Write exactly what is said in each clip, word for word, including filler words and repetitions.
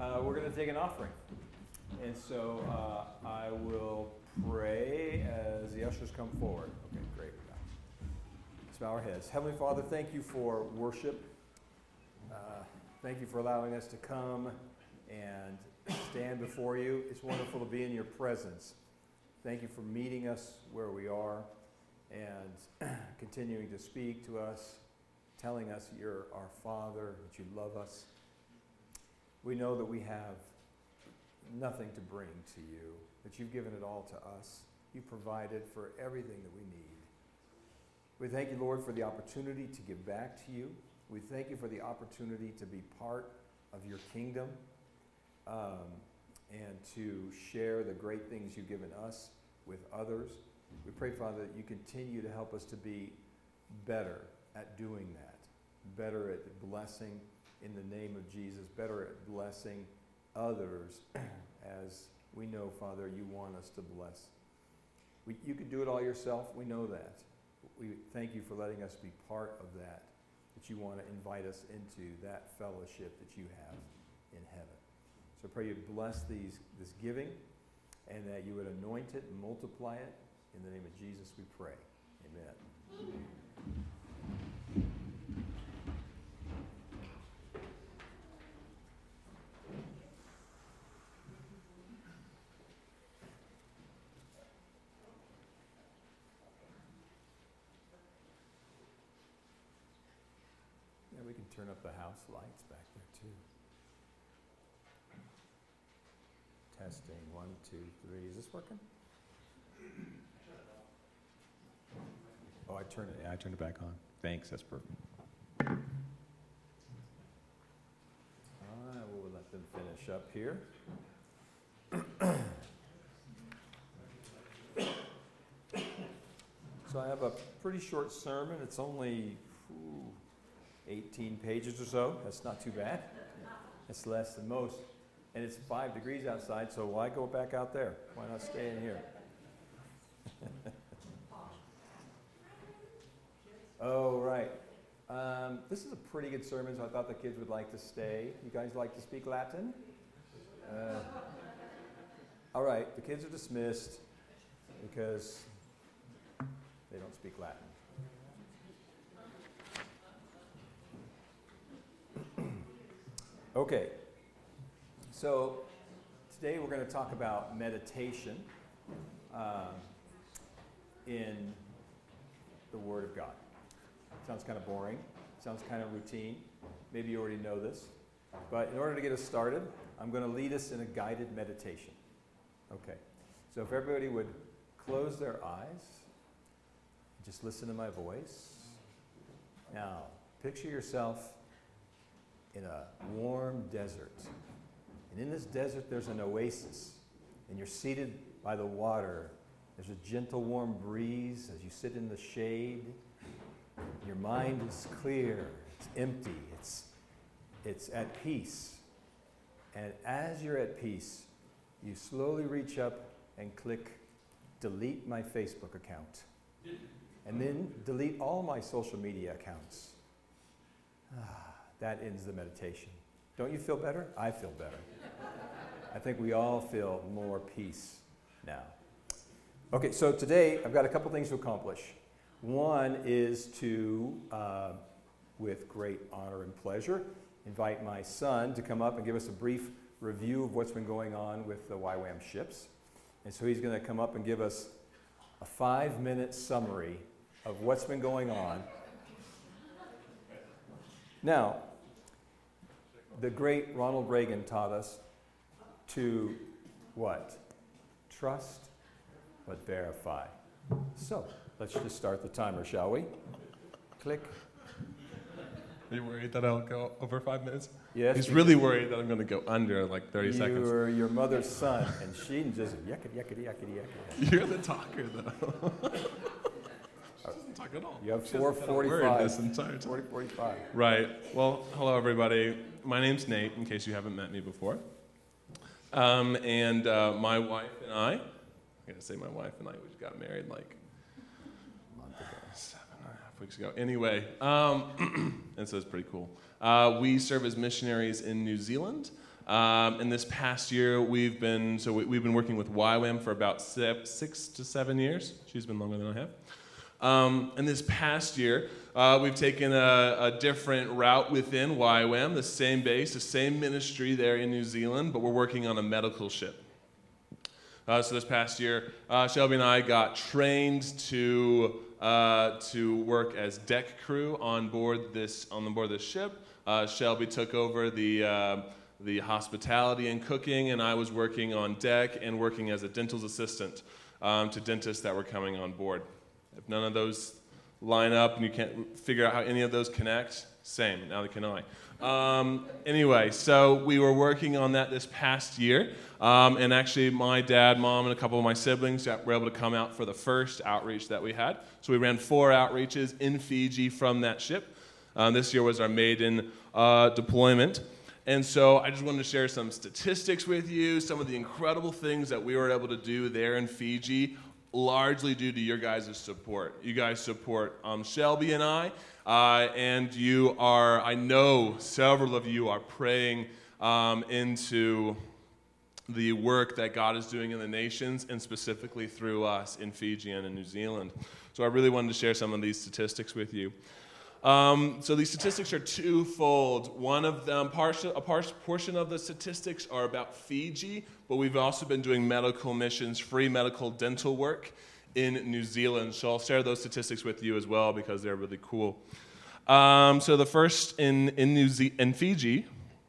uh, we're going to take an offering. And so uh, I will pray as the ushers come forward. Okay, great. Let's bow our heads. Heavenly Father, thank you for worship. Uh, thank you for allowing us to come and stand before you. It's wonderful to be in your presence. Thank you for meeting us where we are and continuing to speak to us, telling us you're our Father, that you love us. We know that we have nothing to bring to you, that you've given it all to us. You provided for everything that we need. We thank you, Lord, for the opportunity to give back to you. We thank you for the opportunity to be part of your kingdom um, and to share the great things you've given us with others. We pray, Father, that you continue to help us to be better at doing that, better at blessing in the name of Jesus, better at blessing others as we know, Father, you want us to bless. We, you could do it all yourself. We know that. We thank you for letting us be part of that, that you want to invite us into that fellowship that you have in heaven. So I pray you bless these, this giving and that you would anoint it and multiply it. In the name of Jesus we pray. Amen. Yeah, we can turn up the house lights back there too. Testing, one, two, three. Is this working? Oh, I turned it. Yeah, I turned it back on. Thanks. That's perfect. I will let them finish up here. So I have a pretty short sermon. It's only ooh, eighteen pages or so. That's not too bad. It's less than most. And it's five degrees outside, so why go back out there? Why not stay in here? Oh, right. Um, this is a pretty good sermon, so I thought the kids would like to stay. You guys like to speak Latin? Uh, all right, the kids are dismissed because they don't speak Latin. Okay, so today we're going to talk about meditation um, in the Word of God. Sounds kind of boring, sounds kind of routine. Maybe you already know this. But in order to get us started, I'm going to lead us in a guided meditation. Okay, so if everybody would close their eyes, just listen to my voice. Now, picture yourself in a warm desert. And in this desert, there's an oasis. And you're seated by the water. There's a gentle, warm breeze as you sit in the shade. Your mind is clear. It's empty. It's, it's at peace. And as you're at peace, you slowly reach up and click delete my Facebook account. And then delete all my social media accounts. Ah, that ends the meditation. Don't you feel better? I feel better. I think we all feel more peace now. Okay, so today I've got a couple things to accomplish. One is to, uh, with great honor and pleasure, invite my son to come up and give us a brief review of what's been going on with the Y WAM ships. And so he's going to come up and give us a five-minute summary of what's been going on. Now, the great Ronald Reagan taught us to what? Trust, but verify. So, let's just start the timer, shall we? Click. Are you worried that I'll go over five minutes? Yes. He's really worried that I'm going to go under like thirty you seconds. You're your mother's son, and she just yuckity, yuckity, yuckity, yuckity. You're the talker, though. She doesn't talk at all. You have She four hasn't had a word forty-five. this entire time. forty, forty-five. Right. Well, hello, everybody. My name's Nate, in case you haven't met me before. Um, and uh, my wife and I, I'm going to say my wife and I, we got married like seven and a half weeks ago. Anyway, um, and so it's pretty cool. Uh, we serve as missionaries in New Zealand. Um, and this past year, we've been so we, we've been working with Y WAM for about six, six to seven years. She's been longer than I have. Um, and this past year, uh, we've taken a, a different route within Y WAM, the same base, the same ministry there in New Zealand, but we're working on a medical ship. Uh, so this past year, uh, Shelby and I got trained to uh, to work as deck crew on board this on board this ship. Uh, Shelby took over the uh, the hospitality and cooking, and I was working on deck and working as a dental assistant um, to dentists that were coming on board. If none of those line up and you can't figure out how any of those connect, same, neither can I. Um, anyway, so we were working on that this past year, um, and actually my dad, mom, and a couple of my siblings were able to come out for the first outreach that we had. So we ran four outreaches in Fiji from that ship. Um, this year was our maiden uh, deployment. And so I just wanted to share some statistics with you, some of the incredible things that we were able to do there in Fiji, largely due to your guys' support. You guys support um, Shelby and I, uh, and you are, I know several of you are praying um, into the work that God is doing in the nations, and specifically through us in Fiji and in New Zealand. So I really wanted to share some of these statistics with you. Um, so these statistics are twofold. One of them, partial, a par- portion of the statistics are about Fiji, but we've also been doing medical missions, free medical dental work in New Zealand. So I'll share those statistics with you as well because they're really cool. Um, so the first in in, New Ze- in Fiji,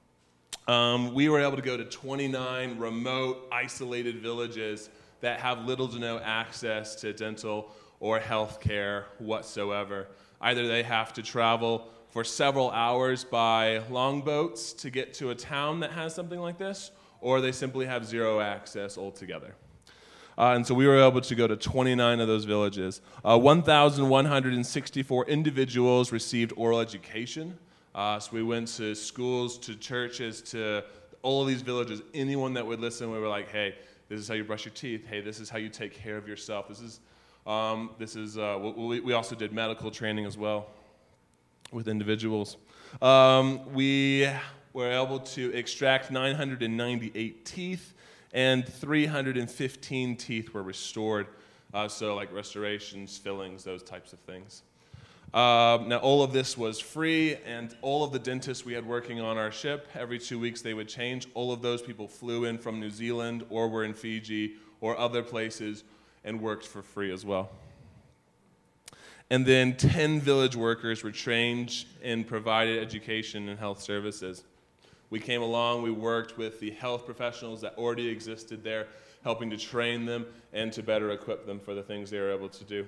um, we were able to go to twenty-nine remote, isolated villages that have little to no access to dental or health care whatsoever. Either they have to travel for several hours by longboats to get to a town that has something like this, or they simply have zero access altogether. Uh, and so we were able to go to twenty-nine of those villages. Uh, one thousand one hundred sixty-four individuals received oral education. Uh, so we went to schools, to churches, to all of these villages. Anyone that would listen, we were like, hey, this is how you brush your teeth. Hey, this is how you take care of yourself. This is Um, this is, uh, we, we also did medical training as well with individuals. Um, we were able to extract nine hundred ninety-eight teeth, and three hundred fifteen teeth were restored. Uh, so like restorations, fillings, those types of things. Um, now all of this was free, and all of the dentists we had working on our ship, every two weeks they would change. All of those people flew in from New Zealand or were in Fiji or other places and worked for free as well. And then ten village workers were trained and provided education and health services. We came along, we worked with the health professionals that already existed there, helping to train them and to better equip them for the things they were able to do.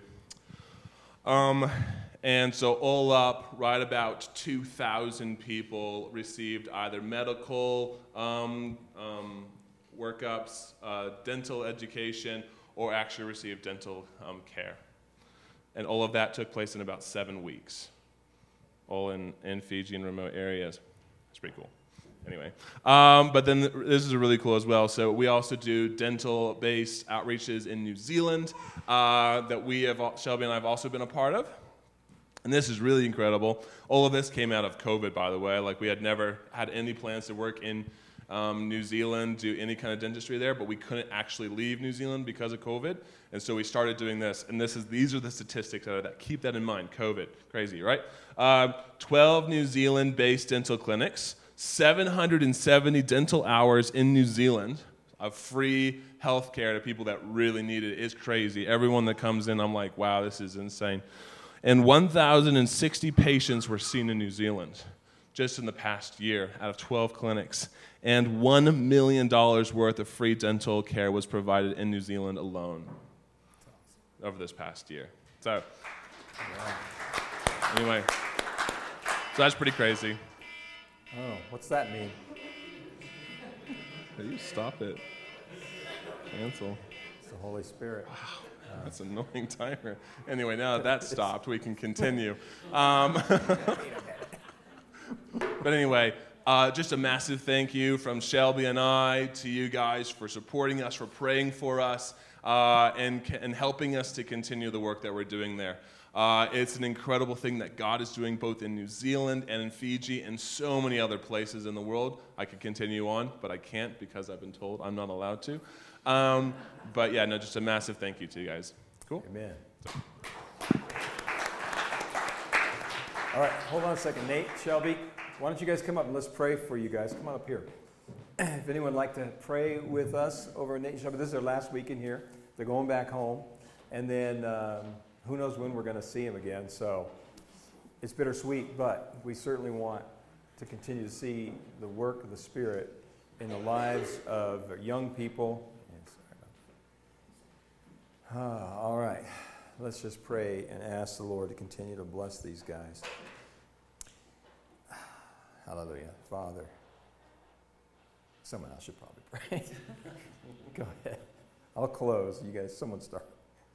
Um, and so all up, right about two thousand people received either medical um, um, workups, uh, dental education, or actually received dental um, care. And all of that took place in about seven weeks, all in, in Fiji and remote areas. It's pretty cool. Anyway, um, but then this is really cool as well. So we also do dental-based outreaches in New Zealand uh, that we have, Shelby and I have also been a part of. And this is really incredible. All of this came out of COVID, by the way. Like, we had never had any plans to work in Um, New Zealand, do any kind of dentistry there, but we couldn't actually leave New Zealand because of COVID, and so we started doing this. And this is these are the statistics out of that. Keep that in mind. COVID, crazy, right? Uh, twelve New Zealand-based dental clinics, seven hundred seventy dental hours in New Zealand of free health care to people that really need it. It's crazy. Everyone that comes in, I'm like, wow, this is insane. And one thousand sixty patients were seen in New Zealand just in the past year out of twelve clinics. And one million dollars worth of free dental care was provided in New Zealand alone over this past year. So, yeah. Anyway, so that's pretty crazy. Oh, what's that mean? Hey, you stop it. Cancel. It's the Holy Spirit. Wow, that's an annoying timer. Anyway, now that that's stopped, we can continue. Um, but anyway, Uh, just a massive thank you from Shelby and I to you guys for supporting us, for praying for us, uh, and, and helping us to continue the work that we're doing there. Uh, it's an incredible thing that God is doing both in New Zealand and in Fiji and so many other places in the world. I could continue on, but I can't because I've been told I'm not allowed to. Um, but yeah, no, just a massive thank you to you guys. Cool? Amen. All right, hold on a second. Nate, Shelby, why don't you guys come up and let's pray for you guys. Come on up here. If anyone would like to pray with us over Nate and Shelby, this is their last weekend here. They're going back home. And then um, who knows when we're going to see them again. So it's bittersweet, but we certainly want to continue to see the work of the Spirit in the lives of young people. Ah, all right. Let's just pray and ask the Lord to continue to bless these guys. Hallelujah. Father. Someone else should probably pray. Go ahead. I'll close. You guys, someone start.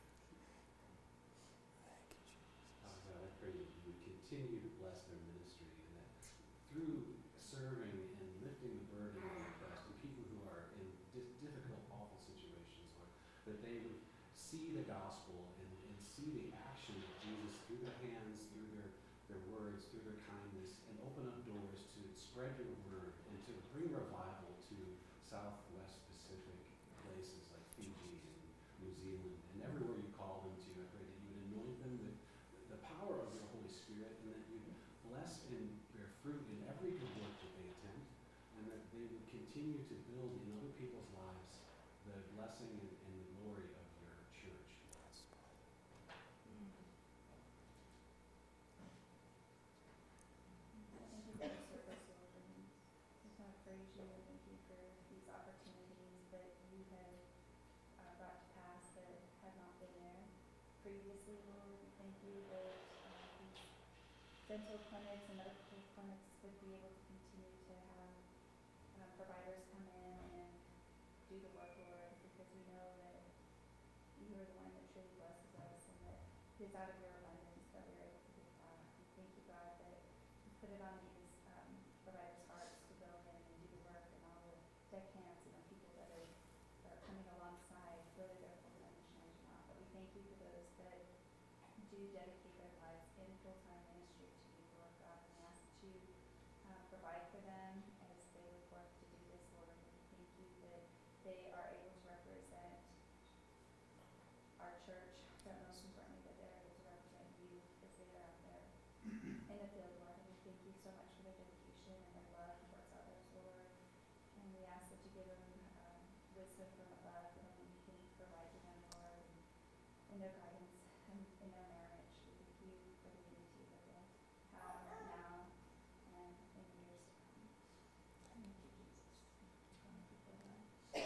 Father God, I pray that you would continue to bless their ministry and that through serving and lifting the burden of the oppressed and people who are in di- difficult, awful situations, Lord, that they would see the gospel and, and see the action of Jesus through their hands, through their, their words, through their kindness, and open up doors to spread your word and to bring revival to Southwest Pacific places like Fiji and New Zealand and everywhere you call them to. I pray that you would anoint them with the power of your Holy Spirit and that you bless and bear fruit in every good work that they attempt and that they would continue to build in other people's lives the blessing and, and the glory of your church. Thank you for the service, Lord, and just want to praise you and thank you for these opportunities that you have uh, brought to pass that have not been there previously, Lord. Thank you that uh, these dental clinics and medical clinics would be able to continue to have uh, providers come in and do the work, Lord, because we know that you are the one that truly blesses us and that it is out of your abundance that we're able to give back. We thank you, God, that you put it on these um, providers' hearts to go in and do the work, and all the deckhands and the people that are, are coming alongside, whether they're full-time missionaries or not. But we thank you for those that do dedicate their lives in full-time ministry to you, Lord God, and we ask that you uh, provide for them as they would work to do this, Lord. And we thank you that they are able to represent our church, but most importantly that they're able to represent you as they are out there in the field, Lord. And we thank you so much for their dedication and their love towards others, Lord. And we ask that you give them um, wisdom from above and only you can provide to them, Lord, and in their guidance and in their marriage. We thank you for the unity that they have now and in years to come. Thank you, Jesus. Thank you for that.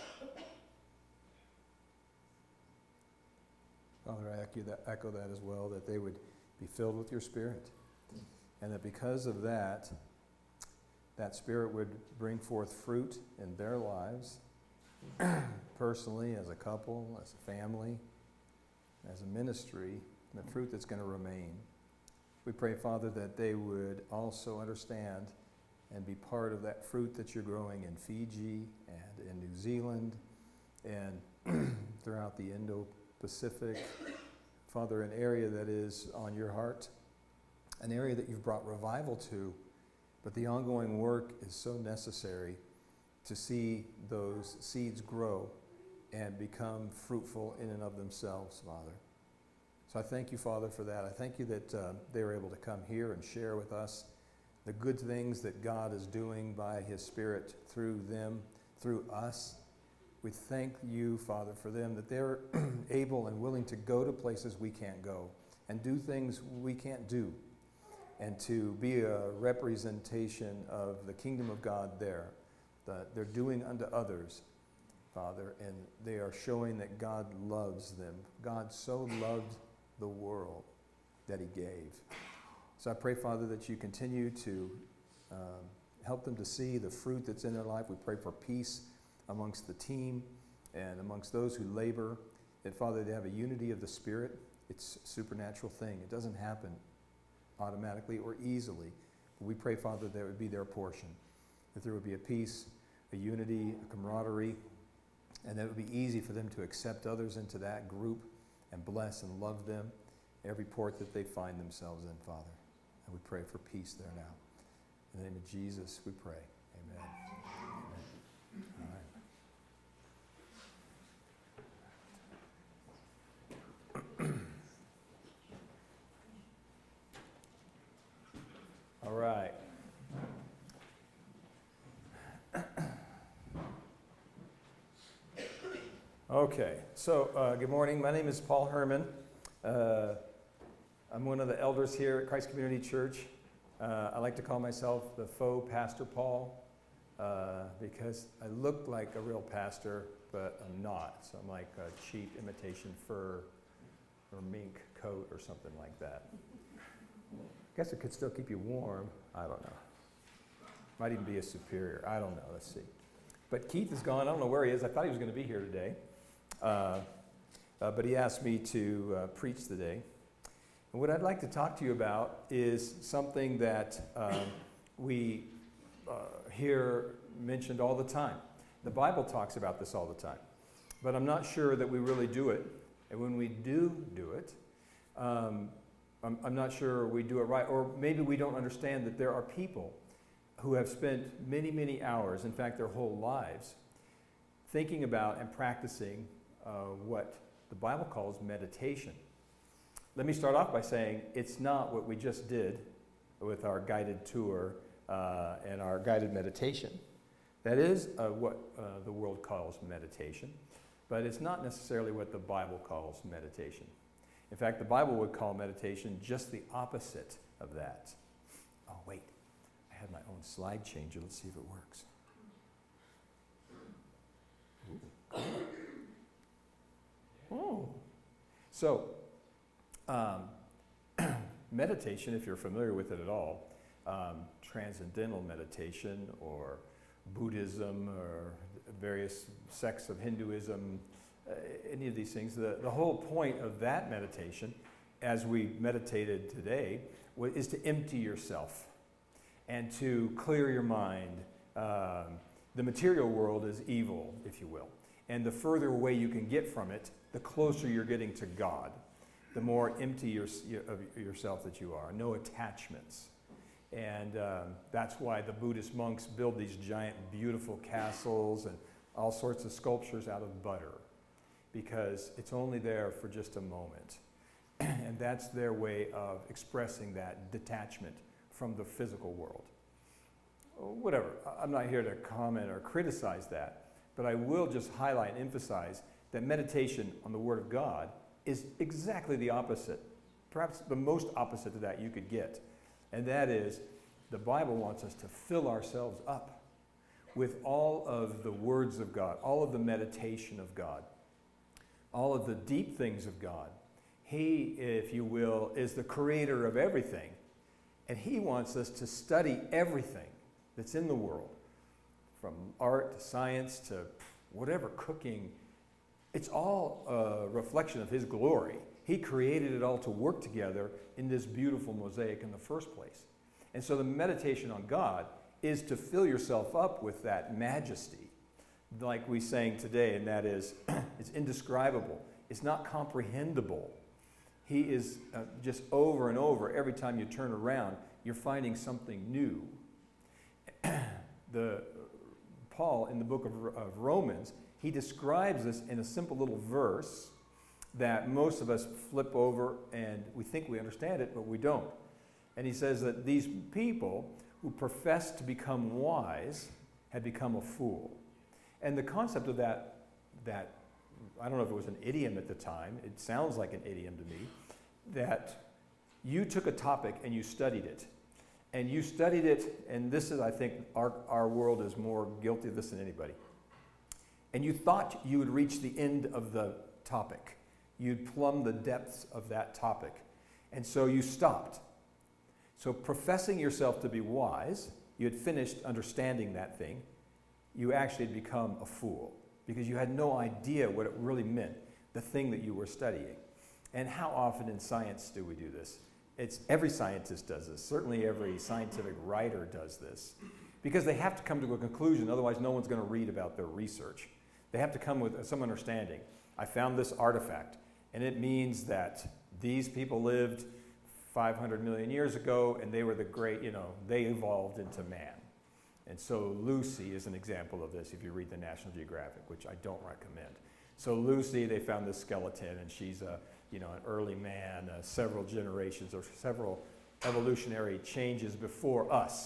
Father, I echo that, echo that as well, that they would be filled with your Spirit. And that because of that, that Spirit would bring forth fruit in their lives, personally, as a couple, as a family, as a ministry, the fruit that's going to remain. We pray, Father, that they would also understand and be part of that fruit that you're growing in Fiji and in New Zealand and throughout the Indo-Pacific. Father, an area that is on your heart, an area that you've brought revival to, but the ongoing work is so necessary to see those seeds grow and become fruitful in and of themselves, Father. So I thank you, Father, for that. I thank you that uh, they were able to come here and share with us the good things that God is doing by His Spirit through them, through us. We thank you, Father, for them, that they're able and willing to go to places we can't go and do things we can't do, and to be a representation of the kingdom of God there. That they're doing unto others, Father, and they are showing that God loves them. God so loved the world that He gave. So I pray, Father, that you continue to um, help them to see the fruit that's in their life. We pray for peace amongst the team and amongst those who labor, that, Father, they have a unity of the Spirit. It's a supernatural thing. It doesn't happen automatically or easily. But we pray, Father, that it would be their portion, that there would be a peace, a unity, a camaraderie, and that it would be easy for them to accept others into that group and bless and love them every port that they find themselves in, Father. And we pray for peace there now. In the name of Jesus, we pray. Amen. Amen. All right. All right. Okay, so uh, good morning. My name is Paul Herman. Uh, I'm one of the elders here at Christ Community Church. Uh, I like to call myself the faux Pastor Paul uh, because I look like a real pastor, but I'm not. So I'm like a cheap imitation fur or mink coat or something like that. I guess it could still keep you warm. I don't know. Might even be a superior. I don't know. Let's see. But Keith is gone. I don't know where he is. I thought he was going to be here today. Uh, uh, but he asked me to uh, preach today. And what I'd like to talk to you about is something that um, we uh, hear mentioned all the time. The Bible talks about this all the time. But I'm not sure that we really do it. And when we do do it, um, I'm, I'm not sure we do it right. Or maybe we don't understand that there are people who have spent many, many hours, in fact, their whole lives, thinking about and practicing uh, what the Bible calls meditation. Let me start off by saying it's not what we just did with our guided tour uh, and our guided meditation. That is uh, what uh, the world calls meditation, but it's not necessarily what the Bible calls meditation. In fact, the Bible would call meditation just the opposite of that. Oh, wait. I had my own slide changer. Let's see if it works. Ooh. Oh. So, um, meditation, if you're familiar with it at all, um, transcendental meditation or Buddhism or various sects of Hinduism, uh, any of these things, the, the whole point of that meditation, as we meditated today, is to empty yourself and to clear your mind. Um, the material world is evil, if you will. And the further away you can get from it, the closer you're getting to God, the more empty your, of yourself that you are. No attachments. And um, that's why the Buddhist monks build these giant, beautiful castles and all sorts of sculptures out of butter, because it's only there for just a moment. And that's their way of expressing that detachment from the physical world. Whatever, I'm not here to comment or criticize that, but I will just highlight and emphasize that meditation on the Word of God is exactly the opposite, perhaps the most opposite to that you could get. And that is, the Bible wants us to fill ourselves up with all of the words of God, all of the meditation of God, all of the deep things of God. He, if you will, is the creator of everything. And He wants us to study everything that's in the world, from art to science to whatever, cooking. It's all a reflection of His glory. He created it all to work together in this beautiful mosaic in the first place. And so the meditation on God is to fill yourself up with that majesty, like we sang today, and that is, it's indescribable. It's not comprehensible. He is uh, just over and over, every time you turn around, you're finding something new. the Paul, in the book of, of Romans, he describes this in a simple little verse that most of us flip over and we think we understand it, but we don't. And he says that these people who profess to become wise have become a fool. And the concept of that, that, I don't know if it was an idiom at the time, it sounds like an idiom to me, that you took a topic and you studied it. And you studied it, and this is, I think, our, our world is more guilty of this than anybody. And you thought you would reach the end of the topic. You'd plumb the depths of that topic. And so you stopped. So professing yourself to be wise, you had finished understanding that thing, you actually had become a fool because you had no idea what it really meant, the thing that you were studying. And how often in science do we do this? It's every scientist does this. Certainly every scientific writer does this because they have to come to a conclusion, otherwise no one's going to read about their research. They have to come with some understanding. I found this artifact, and it means that these people lived five hundred million years ago, and they were the great, you know, they evolved into man. And so Lucy is an example of this if you read the National Geographic, which I don't recommend. So Lucy, they found this skeleton, and she's a, you know, an early man, uh, several generations or several evolutionary changes before us.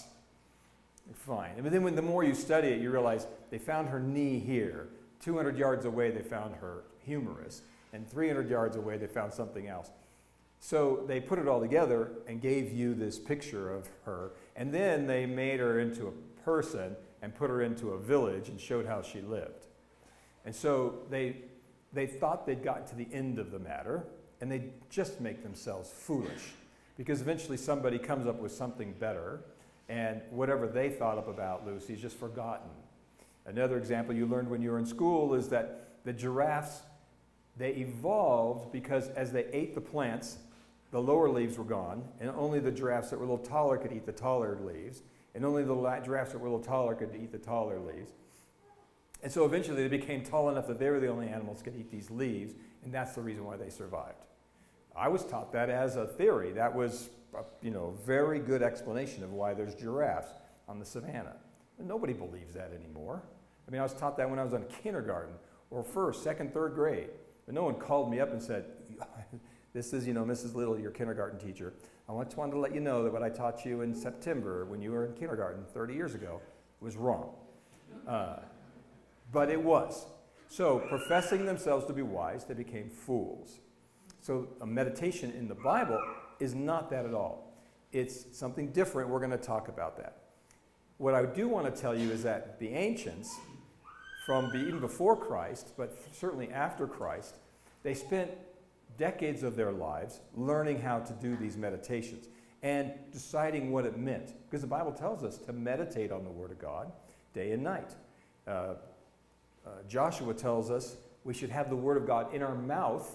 Fine. But then when the more you study it, you realize they found her knee here. two hundred yards away, they found her humerus. And three hundred yards away, they found something else. So they put it all together and gave you this picture of her. And then they made her into a person and put her into a village and showed how she lived. And so they, they thought they'd gotten to the end of the matter, and they just make themselves foolish. Because eventually somebody comes up with something better, and whatever they thought up about Lucy is just forgotten. Another example you learned when you were in school is that the giraffes, they evolved because as they ate the plants, the lower leaves were gone, and only the giraffes that were a little taller could eat the taller leaves, and only the la- giraffes that were a little taller could eat the taller leaves. And so eventually they became tall enough that they were the only animals that could eat these leaves, and that's the reason why they survived. I was taught that as a theory. That was a, you know, very good explanation of why there's giraffes on the savannah. And nobody believes that anymore. I mean, I was taught that when I was in kindergarten or first, second, third grade. But no one called me up and said, this is, you know, Missus Little, your kindergarten teacher. I just wanted to let you know that what I taught you in September when you were in kindergarten thirty years ago was wrong. Uh, but it was. So, professing themselves to be wise, they became fools. So, a meditation in the Bible is not that at all. It's something different. We're going to talk about that. What I do want to tell you is that the ancients, from be, even before Christ, but certainly after Christ, they spent decades of their lives learning how to do these meditations and deciding what it meant. Because the Bible tells us to meditate on the Word of God day and night. Uh, uh, Joshua tells us we should have the Word of God in our mouth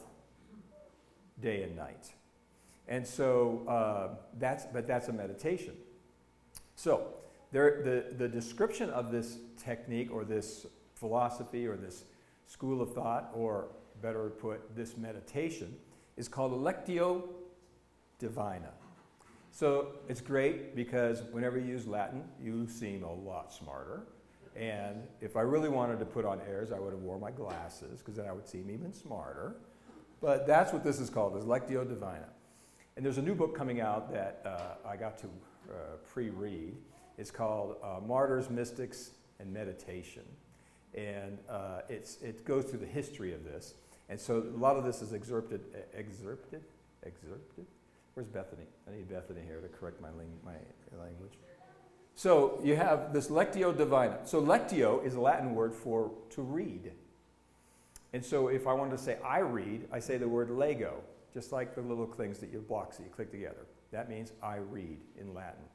day and night. And so uh, that's, but that's a meditation. So there, the, the description of this technique or this philosophy or this school of thought, or better put, this meditation, is called Lectio Divina. So it's great because whenever you use Latin, you seem a lot smarter. And if I really wanted to put on airs, I would have worn my glasses because then I would seem even smarter. But that's what this is called, is Lectio Divina. And there's a new book coming out that uh, I got to uh, pre-read. It's called uh, Martyrs, Mystics, and Meditation. And uh, it's, it goes through the history of this. And so a lot of this is excerpted, excerpted, excerpted? Where's Bethany? I need Bethany here to correct my, ling- my language. So you have this Lectio Divina. So Lectio is a Latin word for to read. And so if I wanted to say I read, I say the word Lego, just like the little things that you blocks that you click together. That means I read in Latin.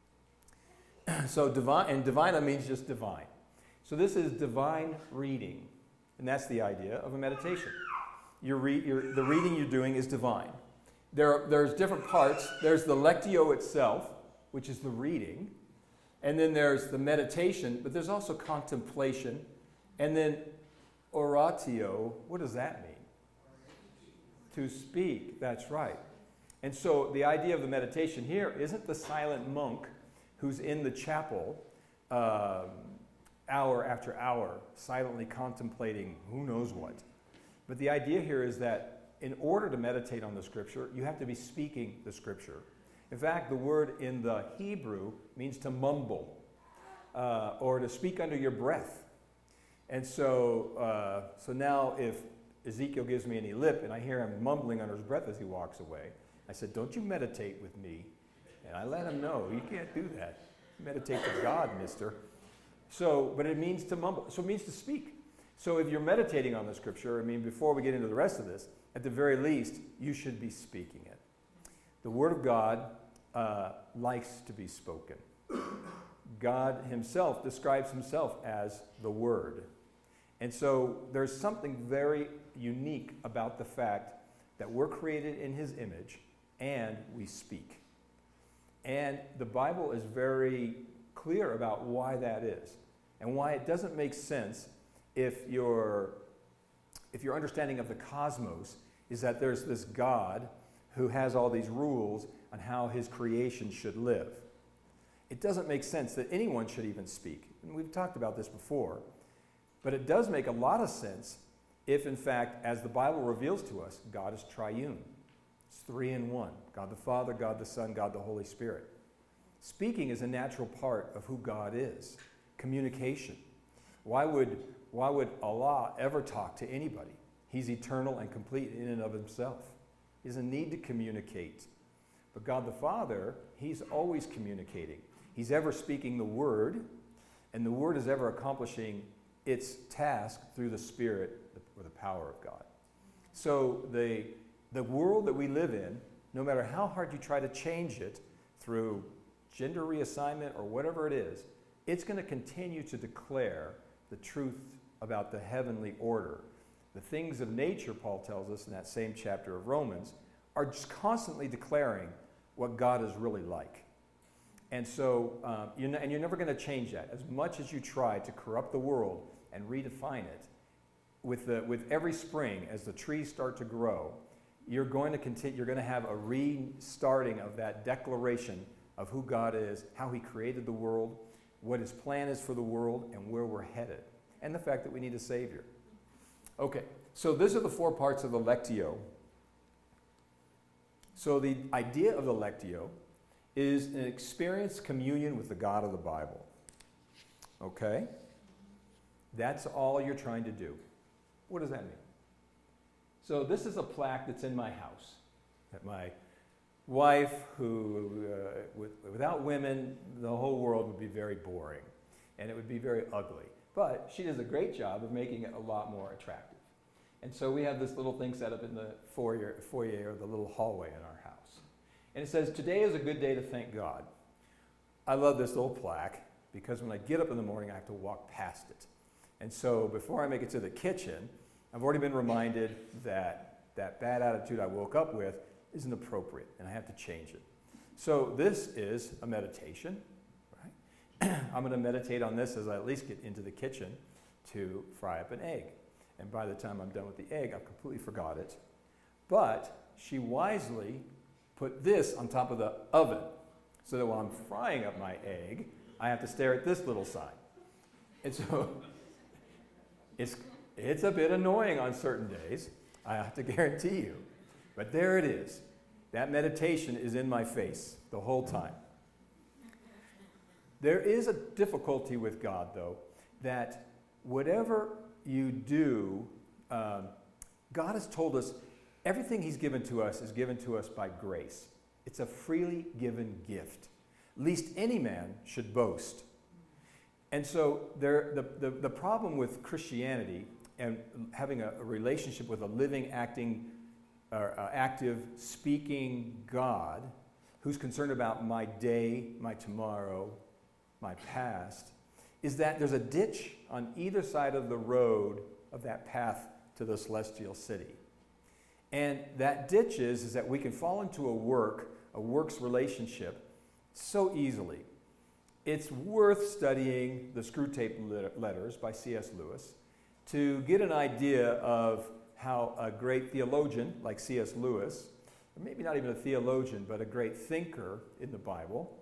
So divine, and divina means just divine. So this is divine reading, and that's the idea of a meditation. You're re- you're, the reading you're doing is divine. There, there's different parts. There's the lectio itself, which is the reading, and then there's the meditation, but there's also contemplation, and then oratio. What does that mean? To speak, that's right. And so the idea of the meditation here isn't the silent monk who's in the chapel um, hour after hour, silently contemplating who knows what. But the idea here is that in order to meditate on the Scripture, you have to be speaking the Scripture. In fact, the word in the Hebrew means to mumble uh, or to speak under your breath. And so, uh, so now if Ezekiel gives me any lip and I hear him mumbling under his breath as he walks away, I said, don't you meditate with me. And I let him know, you can't do that. Meditate to God, mister. So, but it means to mumble. So it means to speak. So if you're meditating on the Scripture, I mean, before we get into the rest of this, at the very least, you should be speaking it. The Word of God uh, likes to be spoken. God himself describes himself as the Word. And so there's something very unique about the fact that we're created in his image and we speak. And the Bible is very clear about why that is and why it doesn't make sense if your if your understanding of the cosmos is that there's this God who has all these rules on how his creation should live. It doesn't make sense that anyone should even speak. And we've talked about this before. But it does make a lot of sense if, in fact, as the Bible reveals to us, God is triune. It's three in one. God the Father, God the Son, God the Holy Spirit. Speaking is a natural part of who God is. Communication. Why would, why would Allah ever talk to anybody? He's eternal and complete in and of himself. He doesn't need to communicate. But God the Father, he's always communicating. He's ever speaking the Word, and the Word is ever accomplishing its task through the Spirit or the power of God. So the, the world that we live in, no matter how hard you try to change it through gender reassignment or whatever it is, it's going to continue to declare the truth about the heavenly order. The things of nature, Paul tells us in that same chapter of Romans, are just constantly declaring what God is really like. And so, um, you're n- and you're never going to change that. As much as you try to corrupt the world and redefine it, with, the, with every spring, as the trees start to grow, you're going to continue, you're going to have a restarting of that declaration of who God is, how he created the world, what his plan is for the world, and where we're headed, and the fact that we need a Savior. Okay, so these are the four parts of the Lectio. So the idea of the Lectio is an experienced communion with the God of the Bible. Okay? That's all you're trying to do. What does that mean? So this is a plaque that's in my house that my wife, who uh, with, without women, the whole world would be very boring and it would be very ugly. But she does a great job of making it a lot more attractive. And so we have this little thing set up in the foyer, foyer or the little hallway in our house. And it says, "Today is a good day to thank God." I love this little plaque because when I get up in the morning, I have to walk past it. And so before I make it to the kitchen, I've already been reminded that that bad attitude I woke up with isn't appropriate, and I have to change it. So this is a meditation, right? I'm going to meditate on this as I at least get into the kitchen to fry up an egg. And by the time I'm done with the egg, I've completely forgot it. But she wisely put this on top of the oven so that while I'm frying up my egg, I have to stare at this little sign. And so it's, it's a bit annoying on certain days, I have to guarantee you. But there it is. That meditation is in my face the whole time. There is a difficulty with God, though, that whatever you do, um, God has told us everything he's given to us is given to us by grace. It's a freely given gift. Least any man should boast. And so there, the, the, the problem with Christianity and having a, a relationship with a living, acting, or uh, active, speaking God who's concerned about my day, my tomorrow, my past, is that there's a ditch on either side of the road of that path to the celestial city. And that ditch is, is that we can fall into a work, a works relationship so easily. It's worth studying the Screwtape Letters by C S Lewis to get an idea of how a great theologian like C S Lewis, or maybe not even a theologian, but a great thinker in the Bible,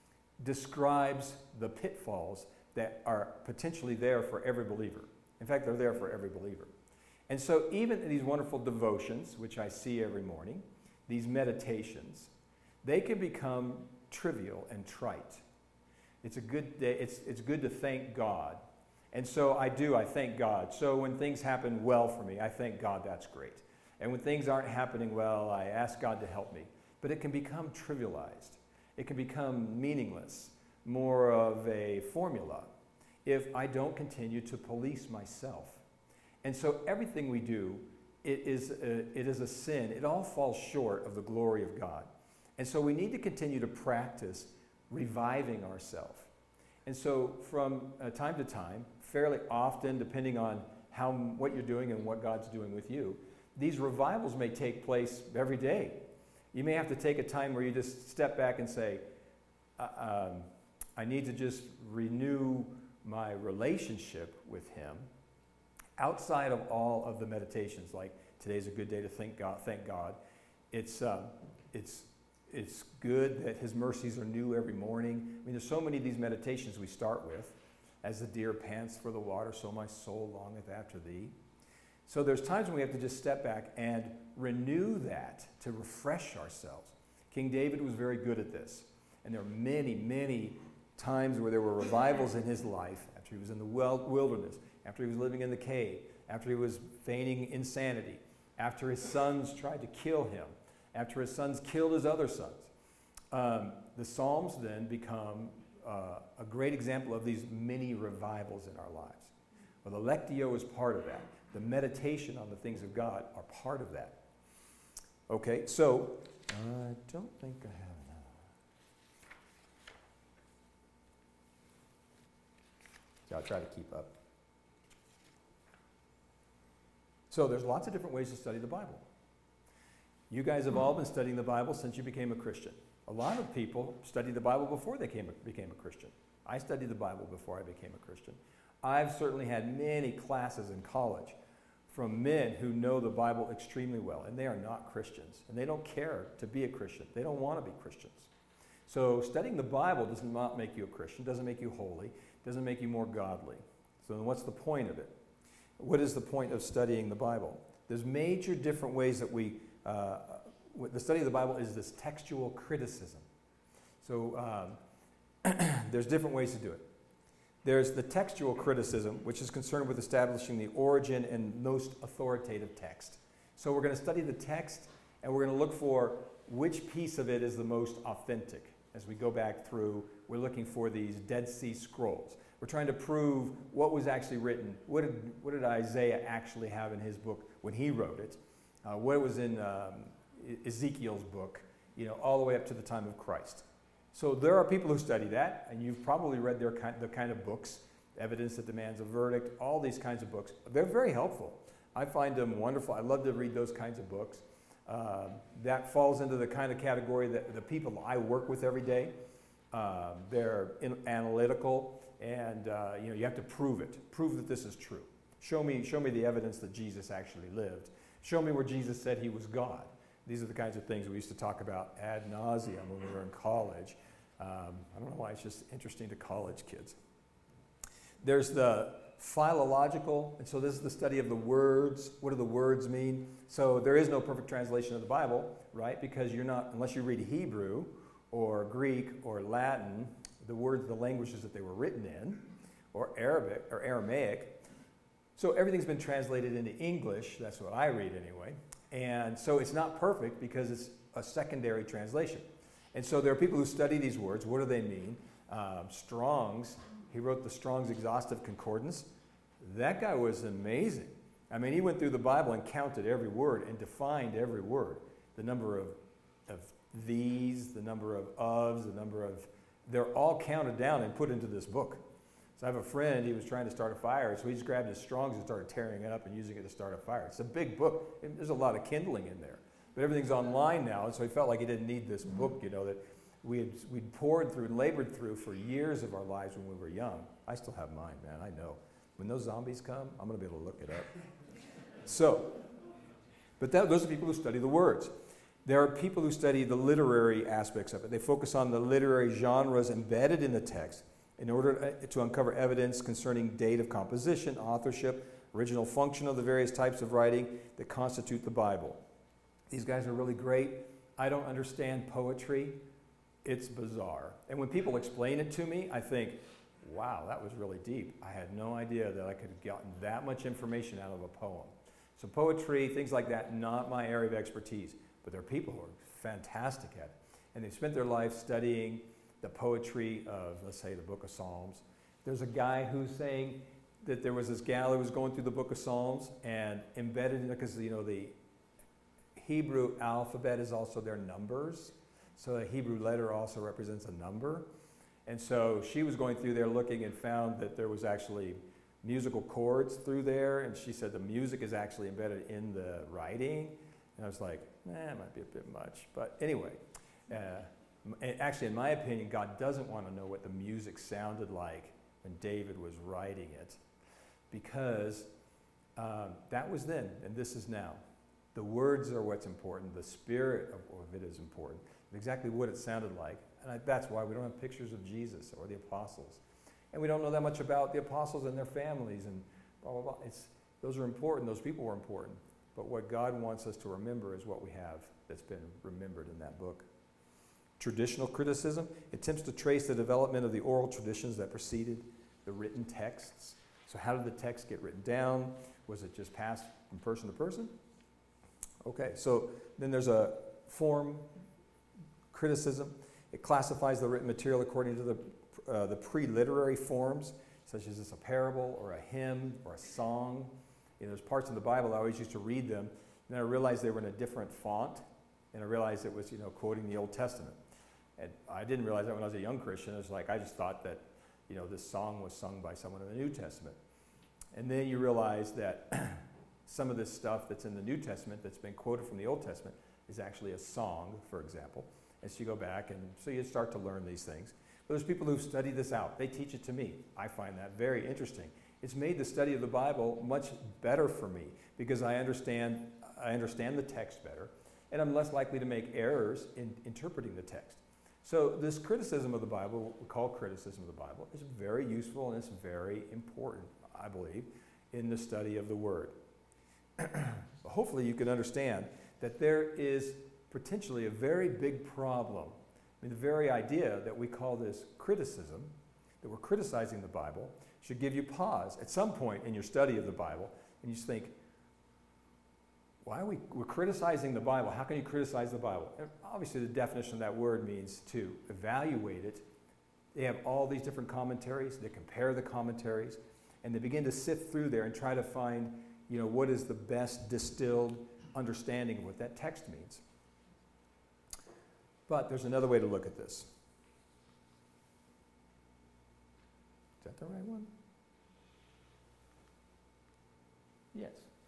describes the pitfalls that are potentially there for every believer. In fact, they're there for every believer. And so even in these wonderful devotions, which I see every morning, these meditations, they can become trivial and trite. It's a good day, it's, it's good to thank God. And so I do, I thank God. So when things happen well for me, I thank God, that's great. And when things aren't happening well, I ask God to help me. But it can become trivialized. It can become meaningless, more of a formula, if I don't continue to police myself. And so everything we do, it is a, it is a sin. It all falls short of the glory of God. And so we need to continue to practice reviving ourselves. And so from uh, time to time, fairly often, depending on how what you're doing and what God's doing with you, these revivals may take place every day. You may have to take a time where you just step back and say, uh, um, I need to just renew my relationship with him outside of all of the meditations, like today's a good day to thank God, thank God. It's, uh, it's, it's good that his mercies are new every morning. I mean, there's so many of these meditations we start with. As the deer pants for the water, so my soul longeth after thee. So there's times when we have to just step back and renew that to refresh ourselves. King David was very good at this. And there are many, many times where there were revivals in his life, after he was in the wilderness, after he was living in the cave, after he was feigning insanity, after his sons tried to kill him, after his sons killed his other sons. Um, the Psalms then become uh, a great example of these mini revivals in our lives. Well, the Lectio is part of that. The meditation on the things of God are part of that. Okay, so I don't think I have another. So I'll try to keep up. So there's lots of different ways to study the Bible. You guys have all been studying the Bible since you became a Christian. A lot of people studied the Bible before they came, became a Christian. I studied the Bible before I became a Christian. I've certainly had many classes in college from men who know the Bible extremely well, and they are not Christians, and they don't care to be a Christian. They don't want to be Christians. So studying the Bible does not make you a Christian, doesn't make you holy, doesn't make you more godly. So then what's the point of it? What is the point of studying the Bible? There's major different ways that we, uh, the study of the Bible is this textual criticism. So um, there's different ways to do it. There's the textual criticism, which is concerned with establishing the origin and most authoritative text. So we're going to study the text, and we're going to look for which piece of it is the most authentic. As we go back through, we're looking for these Dead Sea Scrolls. We're trying to prove what was actually written. What did, what did Isaiah actually have in his book when he wrote it? Uh, what was in um, Ezekiel's book, you know, all the way up to the time of Christ. So there are people who study that, and you've probably read their kind, the kind of books, Evidence That Demands a Verdict, all these kinds of books. They're very helpful. I find them wonderful. I love to read those kinds of books. Uh, that falls into the kind of category that the people I work with every day. Uh, they're in, analytical, and uh, you know, you have to prove it. Prove that this is true. Show me, show me the evidence that Jesus actually lived. Show me where Jesus said he was God. These are the kinds of things we used to talk about ad nauseum when we were in college. Um, I don't know why it's just interesting to college kids. There's the philological, and so this is the study of the words. What do the words mean? So there is no perfect translation of the Bible, right? Because you're not, unless you read Hebrew or Greek or Latin, the words, the languages that they were written in, or Arabic or Aramaic. So everything's been translated into English. That's what I read anyway. And so it's not perfect because it's a secondary translation. And so there are people who study these words. What do they mean? Um, Strong's, he wrote the Strong's Exhaustive Concordance. That guy was amazing. I mean, he went through the Bible and counted every word and defined every word. The number of, of these, the number of ofs, the number of, they're all counted down and put into this book. So I have a friend, he was trying to start a fire, so he just grabbed his Strong's and started tearing it up and using it to start a fire. It's a big book. There's a lot of kindling in there. But everything's online now, and so he felt like he didn't need this book, you know, that we had, we'd poured through and labored through for years of our lives when we were young. I still have mine, man, I know. When those zombies come, I'm going to be able to look it up. So, but that, those are people who study the words. There are people who study the literary aspects of it. They focus on the literary genres embedded in the text in order to uncover evidence concerning date of composition, authorship, original function of the various types of writing that constitute the Bible. These guys are really great. I don't understand poetry. It's bizarre. And when people explain it to me, I think, wow, that was really deep. I had no idea that I could have gotten that much information out of a poem. So poetry, things like that, not my area of expertise. But there are people who are fantastic at it. And they've spent their life studying the poetry of, let's say, the book of Psalms. There's a guy who's saying that there was this gal who was going through the book of Psalms and embedded in it, because, you know, the Hebrew alphabet is also their numbers. So a Hebrew letter also represents a number. And so she was going through there looking and found that there was actually musical chords through there. And she said the music is actually embedded in the writing. And I was like, eh, it might be a bit much. But anyway, uh, actually, in my opinion, God doesn't want to know what the music sounded like when David was writing it, because um, that was then and this is now. The words are what's important. The spirit of, of it is important. Exactly what it sounded like. And I, that's why we don't have pictures of Jesus or the apostles. And we don't know that much about the apostles and their families and blah, blah, blah. It's, those are important. Those people were important. But what God wants us to remember is what we have that's been remembered in that book. Traditional criticism attempts to trace the development of the oral traditions that preceded the written texts. So how did the text get written down? Was it just passed from person to person? Okay, so then there's a form criticism. It classifies the written material according to the, uh, the pre-literary forms, such as this a parable or a hymn or a song. You know, there's parts in the Bible I always used to read them, and then I realized they were in a different font, and I realized it was, you know, quoting the Old Testament. And I didn't realize that when I was a young Christian. It was like I just thought that, you know, this song was sung by someone in the New Testament. And then you realize that some of this stuff that's in the New Testament that's been quoted from the Old Testament is actually a song, for example. And so you go back, and so you start to learn these things. But there's people who've studied this out. They teach it to me. I find that very interesting. It's made the study of the Bible much better for me because I understand, I understand the text better, and I'm less likely to make errors in interpreting the text. So this criticism of the Bible, what we call criticism of the Bible, is very useful and it's very important, I believe, in the study of the Word. Hopefully you can understand that there is potentially a very big problem. I mean, the very idea that we call this criticism, that we're criticizing the Bible, should give you pause at some point in your study of the Bible, and you just think, why are we we're criticizing the Bible? How can you criticize the Bible? And obviously, the definition of that word means to evaluate it. They have all these different commentaries. They compare the commentaries, and they begin to sift through there and try to find, you know, what is the best distilled understanding of what that text means. But there's another way to look at this. Is that the right one? Yes.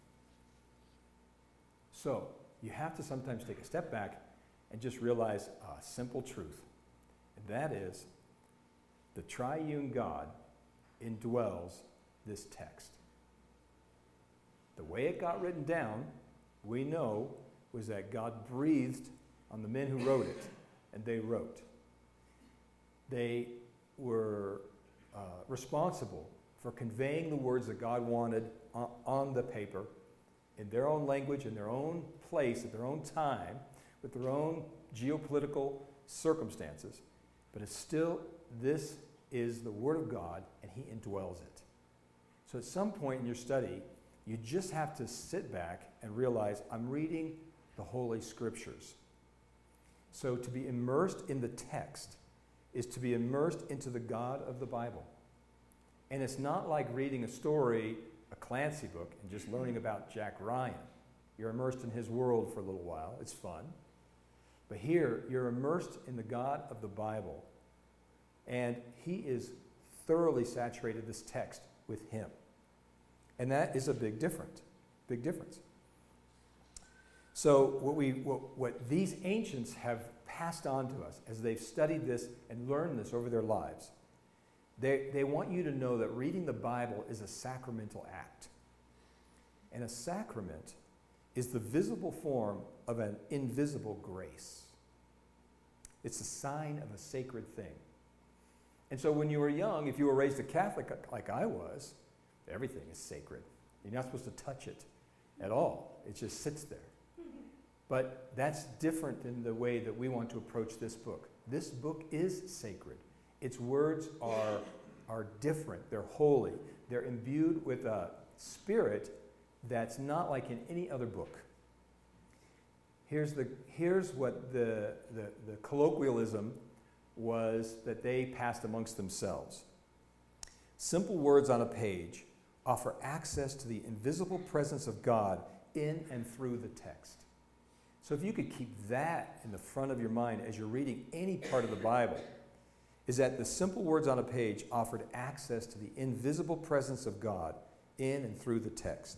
So, you have to sometimes take a step back and just realize a simple truth. And that is, the triune God indwells this text. The way it got written down, we know, was that God breathed on the men who wrote it, and they wrote. They were uh, responsible for conveying the words that God wanted on, on the paper in their own language, in their own place, at their own time, with their own geopolitical circumstances. But it's still, this is the Word of God, and He indwells it. So at some point in your study, you just have to sit back and realize, I'm reading the Holy Scriptures. So to be immersed in the text is to be immersed into the God of the Bible. And it's not like reading a story, a Clancy book, and just learning about Jack Ryan. You're immersed in his world for a little while. It's fun. But here, you're immersed in the God of the Bible. And He is thoroughly saturated this text with Him. And that is a big difference. Big difference. So what we what, what these ancients have passed on to us as they've studied this and learned this over their lives, they, they want you to know that reading the Bible is a sacramental act. And a sacrament is the visible form of an invisible grace. It's a sign of a sacred thing. And so when you were young, if you were raised a Catholic like I was, everything is sacred. You're not supposed to touch it at all. It just sits there. But that's different than the way that we want to approach this book. This book is sacred. Its words are, are different. They're holy. They're imbued with a spirit that's not like in any other book. Here's, the, here's what the, the, the colloquialism was that they passed amongst themselves. Simple words on a page offer access to the invisible presence of God in and through the text. So if you could keep that in the front of your mind as you're reading any part of the Bible, is that the simple words on a page offered access to the invisible presence of God in and through the text.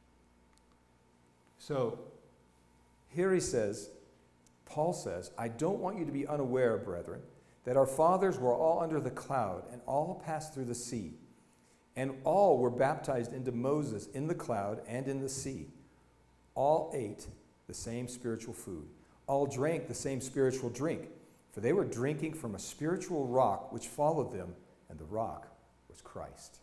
So here he says, Paul says, I don't want you to be unaware, brethren, that our fathers were all under the cloud and all passed through the sea, and all were baptized into Moses in the cloud and in the sea. All ate the same spiritual food. All drank the same spiritual drink, for they were drinking from a spiritual rock which followed them, and the rock was Christ.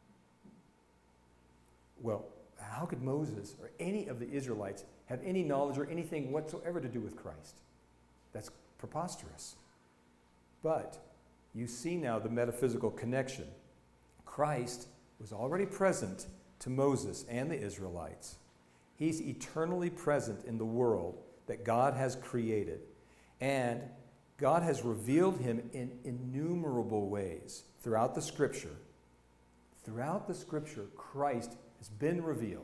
Well, how could Moses or any of the Israelites have any knowledge or anything whatsoever to do with Christ? That's preposterous. But you see now the metaphysical connection. Christ was already present to Moses and the Israelites. He's eternally present in the world that God has created. And God has revealed him in innumerable ways throughout the Scripture. Throughout the Scripture, Christ has been revealed.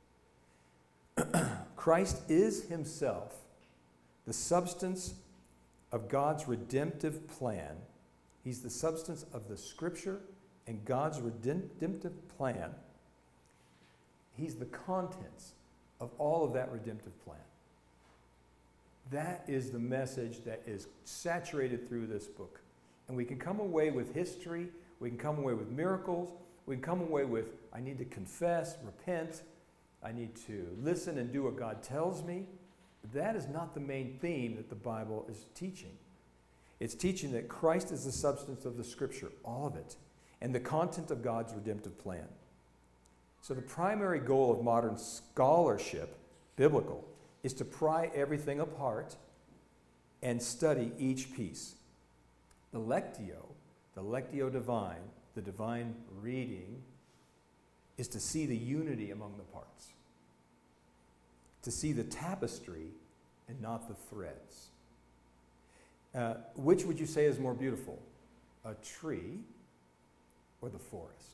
Christ is himself the substance of God's redemptive plan. He's the substance of the Scripture and God's redemptive plan. He's the contents of all of that redemptive plan. That is the message that is saturated through this book. And we can come away with history, we can come away with miracles, we can come away with, I need to confess, repent, I need to listen and do what God tells me. That is not the main theme that the Bible is teaching. It's teaching that Christ is the substance of the Scripture, all of it, and the content of God's redemptive plan. So the primary goal of modern scholarship, biblical, is to pry everything apart and study each piece. The lectio, the lectio divine, the divine reading, is to see the unity among the parts, to see the tapestry and not the threads. Uh, which would you say is more beautiful, a tree or the forest?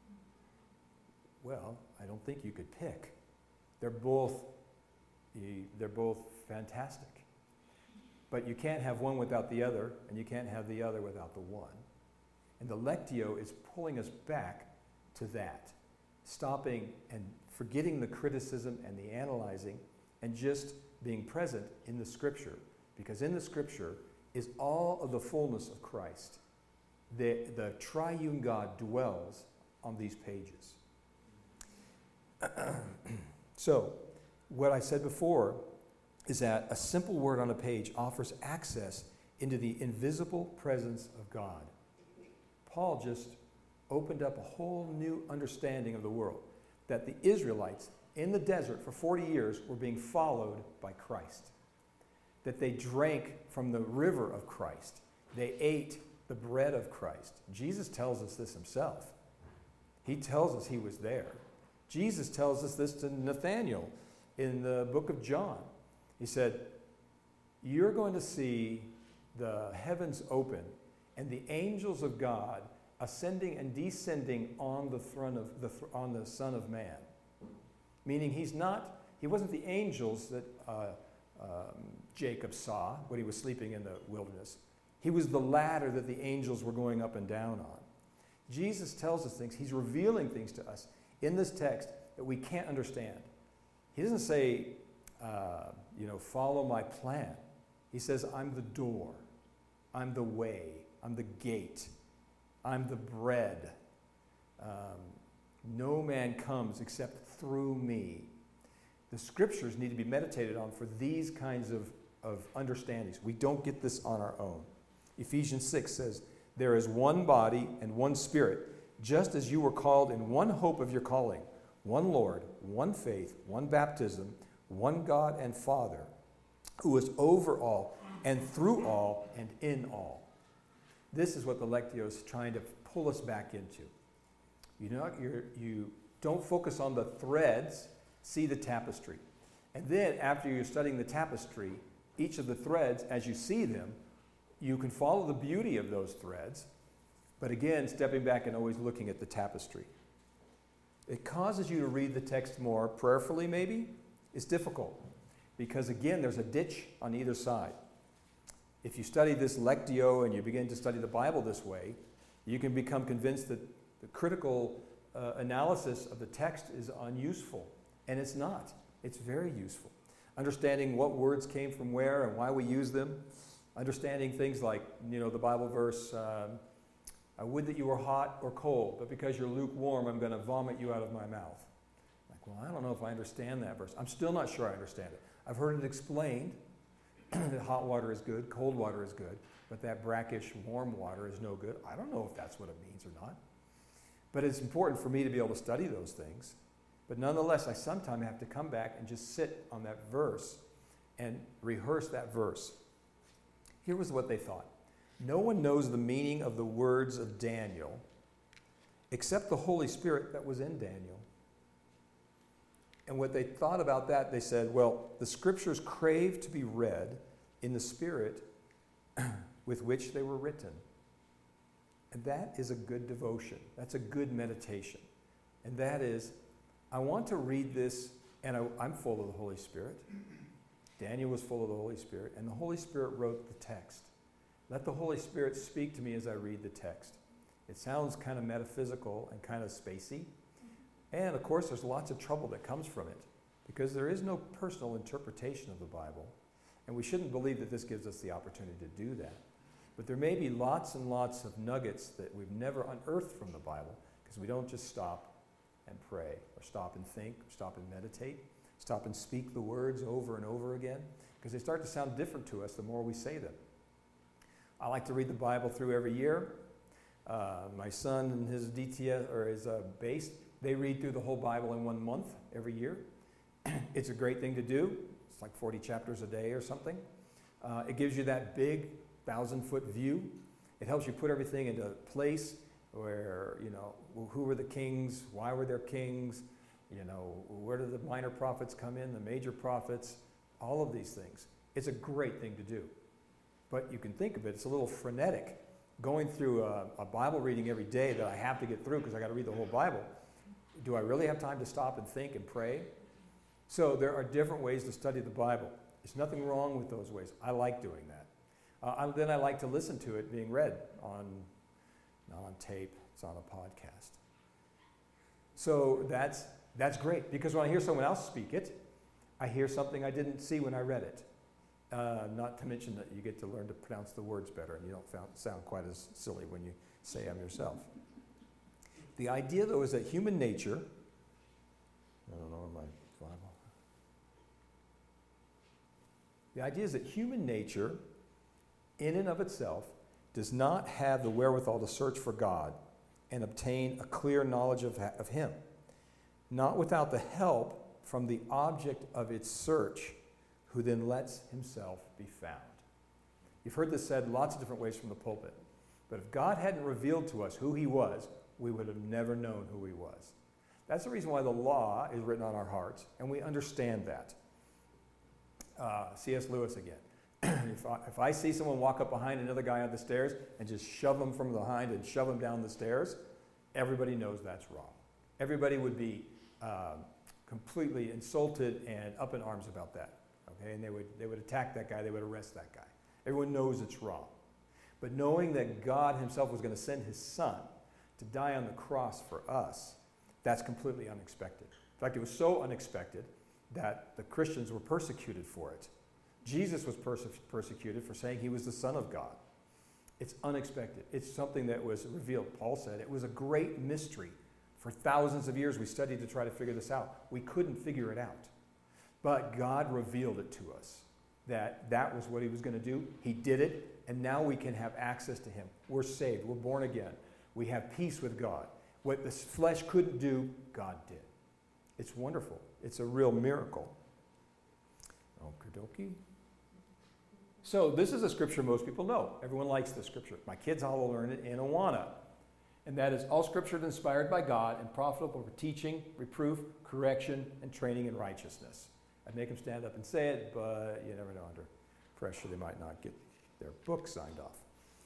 Well, I don't think you could pick. They're both, they're both fantastic. But you can't have one without the other, and you can't have the other without the one. And the lectio is pulling us back to that, stopping and forgetting the criticism and the analyzing, and just being present in the Scripture. Because in the Scripture is all of the fullness of Christ. The, the triune God dwells on these pages. So, what I said before is that a simple word on a page offers access into the invisible presence of God. Paul just opened up a whole new understanding of the world, that the Israelites in the desert for forty years were being followed by Christ, that they drank from the river of Christ, they ate the bread of Christ. Jesus tells us this himself. He tells us he was there. Jesus tells us this to Nathanael in the book of John. He said, you're going to see the heavens open and the angels of God ascending and descending on the throne of the on the Son of Man. Meaning he's not, he wasn't the angels that uh, um, Jacob saw when he was sleeping in the wilderness. He was the ladder that the angels were going up and down on. Jesus tells us things, he's revealing things to us in this text that we can't understand. He doesn't say, uh, you know, follow my plan. He says, I'm the door. I'm the way. I'm the gate. I'm the bread. Um, no man comes except through me. The Scriptures need to be meditated on for these kinds of, of understandings. We don't get this on our own. Ephesians six says, there is one body and one Spirit, just as you were called in one hope of your calling, one Lord, one faith, one baptism, one God and Father, who is over all and through all and in all. This is what the Lectio is trying to pull us back into. You know, you're, you don't focus on the threads, see the tapestry. And then after you're studying the tapestry, each of the threads, as you see them, you can follow the beauty of those threads, but again, stepping back and always looking at the tapestry. It causes you to read the text more prayerfully, maybe. It's difficult because, again, there's a ditch on either side. If you study this Lectio and you begin to study the Bible this way, you can become convinced that the critical uh, analysis of the text is unuseful. And it's not. It's very useful. Understanding what words came from where and why we use them. Understanding things like, you know, the Bible verse, um, I would that you were hot or cold, but because you're lukewarm, I'm going to vomit you out of my mouth. Like, well, I don't know if I understand that verse. I'm still not sure I understand it. I've heard it explained that hot water is good, cold water is good, but that brackish warm water is no good. I don't know if that's what it means or not. But it's important for me to be able to study those things. But nonetheless, I sometimes have to come back and just sit on that verse and rehearse that verse. Here was what they thought. No one knows the meaning of the words of Daniel except the Holy Spirit that was in Daniel. And what they thought about that, they said, well, the scriptures crave to be read in the spirit with which they were written. And that is a good devotion. That's a good meditation. And that is, I want to read this, and I, I'm full of the Holy Spirit. Daniel was full of the Holy Spirit, and the Holy Spirit wrote the text. Let the Holy Spirit speak to me as I read the text. It sounds kind of metaphysical and kind of spacey. And of course, there's lots of trouble that comes from it because there is no personal interpretation of the Bible. And we shouldn't believe that this gives us the opportunity to do that. But there may be lots and lots of nuggets that we've never unearthed from the Bible because we don't just stop and pray or stop and think, or stop and meditate, stop and speak the words over and over again because they start to sound different to us the more we say them. I like to read the Bible through every year. Uh, my son and his D T S or his uh, base, they read through the whole Bible in one month every year. It's a great thing to do. It's like forty chapters a day or something. Uh, it gives you that big thousand-foot view. It helps you put everything into place where, you know, who were the kings? Why were there kings? You know, where did the minor prophets come in? The major prophets? All of these things. It's a great thing to do. But you can think of it, it's a little frenetic. Going through a, a Bible reading every day that I have to get through because I got to read the whole Bible. Do I really have time to stop and think and pray? So there are different ways to study the Bible. There's nothing wrong with those ways. I like doing that. Uh, I, then I like to listen to it being read on, not on tape, it's on a podcast. So that's, that's great because when I hear someone else speak it, I hear something I didn't see when I read it. Uh, not to mention that you get to learn to pronounce the words better and you don't found, sound quite as silly when you say them yourself. The idea, though, is that human nature, I don't know in my Bible. The idea is that human nature, in and of itself, does not have the wherewithal to search for God and obtain a clear knowledge of, of Him, not without the help from the object of its search, who then lets himself be found. You've heard this said lots of different ways from the pulpit. But if God hadn't revealed to us who He was, we would have never known who He was. That's the reason why the law is written on our hearts, and we understand that. Uh, C S Lewis again. if, I, if I see someone walk up behind another guy on the stairs and just shove him from behind and shove him down the stairs, everybody knows that's wrong. Everybody would be uh, completely insulted and up in arms about that. Okay, and they would, they would attack that guy, they would arrest that guy. Everyone knows it's wrong. But knowing that God Himself was going to send His Son to die on the cross for us, that's completely unexpected. In fact, it was so unexpected that the Christians were persecuted for it. Jesus was perse- persecuted for saying He was the Son of God. It's unexpected. It's something that was revealed. Paul said it was a great mystery. For thousands of years we studied to try to figure this out. We couldn't figure it out. But God revealed it to us, that that was what He was going to do. He did it, and now we can have access to Him. We're saved. We're born again. We have peace with God. What the flesh couldn't do, God did. It's wonderful. It's a real miracle. Okie dokie. So this is a scripture most people know. Everyone likes this scripture. My kids all learn it in Awana. And that is, all scripture is inspired by God and profitable for teaching, reproof, correction, and training in righteousness. I'd make them stand up and say it, but you never know, under pressure they might not get their book signed off.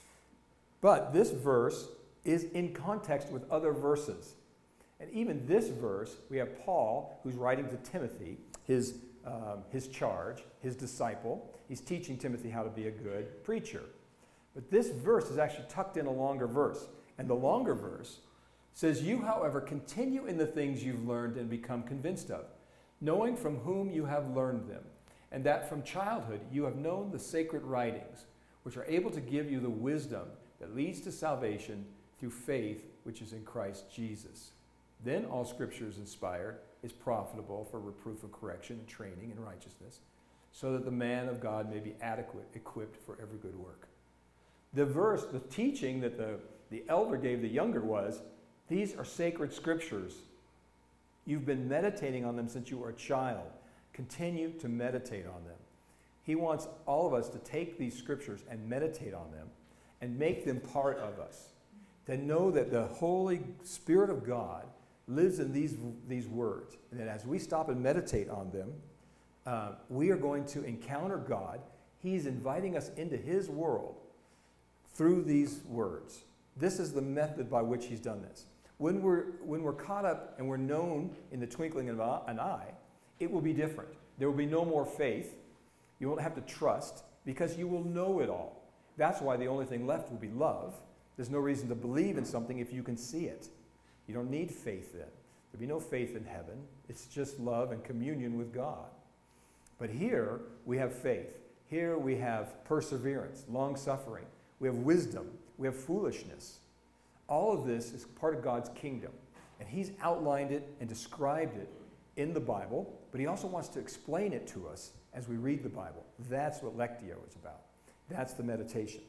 But this verse is in context with other verses. And even this verse, we have Paul, who's writing to Timothy, his, um, his charge, his disciple. He's teaching Timothy how to be a good preacher. But this verse is actually tucked in a longer verse. And the longer verse says, "You, however, continue in the things you've learned and become convinced of, knowing from whom you have learned them, and that from childhood you have known the sacred writings, which are able to give you the wisdom that leads to salvation through faith which is in Christ Jesus." Then all Scripture is inspired, is profitable for reproof and correction and training in righteousness, so that the man of God may be adequate, equipped for every good work. The verse, the teaching that the, the elder gave the younger was, these are sacred Scriptures. You've been meditating on them since you were a child. Continue to meditate on them. He wants all of us to take these Scriptures and meditate on them and make them part of us. To know that the Holy Spirit of God lives in these, these words. And that as we stop and meditate on them, uh, we are going to encounter God. He's inviting us into His world through these words. This is the method by which He's done this. When we're, when we're caught up and we're known in the twinkling of an eye, it will be different. There will be no more faith. You won't have to trust because you will know it all. That's why the only thing left will be love. There's no reason to believe in something if you can see it. You don't need faith then. There'll be no faith in heaven. It's just love and communion with God. But here we have faith. Here we have perseverance, long-suffering. We have wisdom. We have foolishness. All of this is part of God's kingdom. And He's outlined it and described it in the Bible, but He also wants to explain it to us as we read the Bible. That's what Lectio is about. That's the meditation.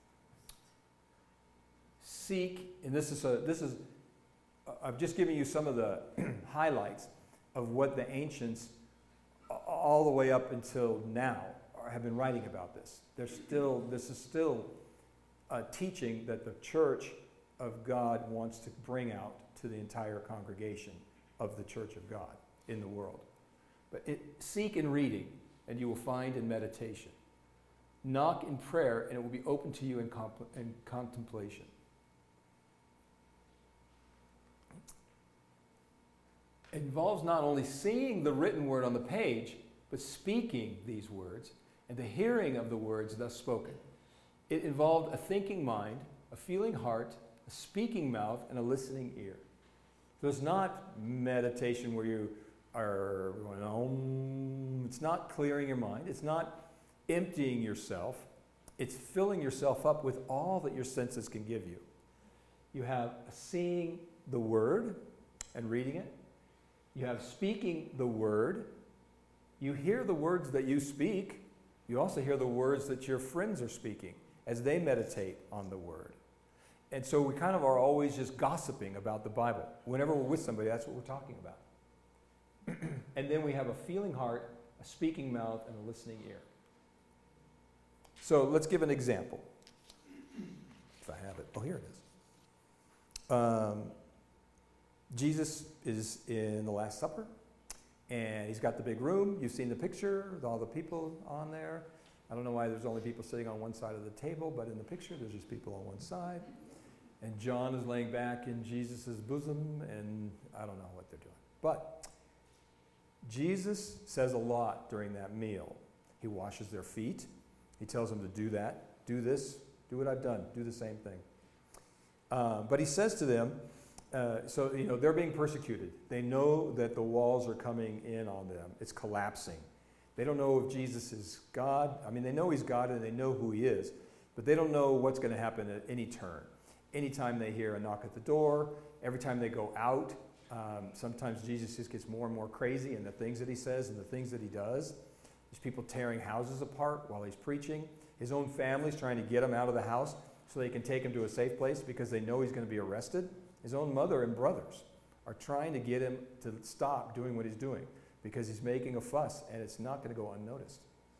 Seek, and this is a, this is, uh, I've just given you some of the highlights of what the ancients, all the way up until now, are, have been writing about this. There's still, this is still a teaching that the Church of God wants to bring out to the entire congregation of the Church of God in the world. But it, seek in reading, and you will find in meditation. Knock in prayer, and it will be open to you in, comp- in contemplation. It involves not only seeing the written word on the page, but speaking these words and the hearing of the words thus spoken. It involved a thinking mind, a feeling heart, a speaking mouth, and a listening ear. So it's not meditation where you are going, om. It's not clearing your mind. It's not emptying yourself. It's filling yourself up with all that your senses can give you. You have seeing the word and reading it. You have speaking the word. You hear the words that you speak. You also hear the words that your friends are speaking as they meditate on the word. And so we kind of are always just gossiping about the Bible. Whenever we're with somebody, that's what we're talking about. And then we have a feeling heart, a speaking mouth, and a listening ear. So let's give an example. If I have it. Oh, here it is. Um, Jesus is in the Last Supper, and he's got the big room. You've seen the picture with all the people on there. I don't know why there's only people sitting on one side of the table, but in the picture there's just people on one side. And John is laying back in Jesus' bosom, and I don't know what they're doing. But Jesus says a lot during that meal. He washes their feet. He tells them to do that. Do this. Do what I've done. Do the same thing. Uh, but he says to them, uh, so, you know, they're being persecuted. They know that the walls are coming in on them. It's collapsing. They don't know if Jesus is God. I mean, they know he's God and they know who he is, but they don't know what's going to happen at any turn. Anytime they hear a knock at the door, every time they go out, um, sometimes Jesus just gets more and more crazy in the things that he says and the things that he does. There's people tearing houses apart while he's preaching. His own family's trying to get him out of the house so they can take him to a safe place because they know he's going to be arrested. His own mother and brothers are trying to get him to stop doing what he's doing because he's making a fuss and it's not going to go unnoticed.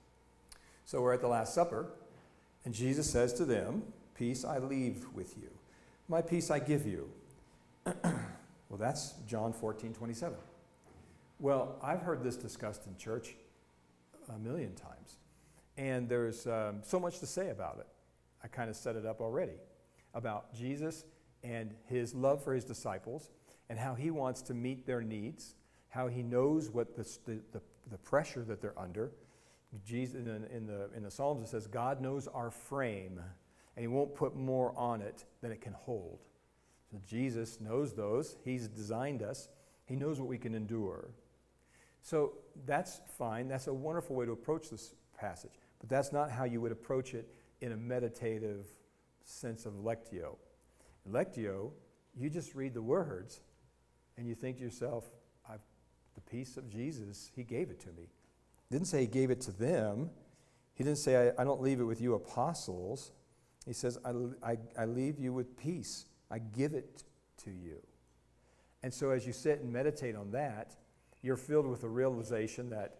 So we're at the Last Supper, and Jesus says to them, "Peace I leave with you. My peace I give you." Well, that's John fourteen twenty-seven. Well, I've heard this discussed in church a million times, and there's um, so much to say about it. I kind of set it up already, about Jesus and his love for his disciples and how he wants to meet their needs, how he knows what the, the, the pressure that they're under. Jesus, in, in, the, in the Psalms it says, God knows our frame, and he won't put more on it than it can hold. So Jesus knows those. He's designed us. He knows what we can endure. So that's fine. That's a wonderful way to approach this passage. But that's not how you would approach it in a meditative sense of lectio. In lectio, you just read the words and you think to yourself, I've, the peace of Jesus, he gave it to me. Didn't say he gave it to them. He didn't say, I, I don't leave it with you apostles. He says, I, I, I leave you with peace. I give it to you. And so as you sit and meditate on that, you're filled with the realization that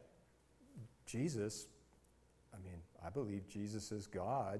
Jesus, I mean, I believe Jesus is God.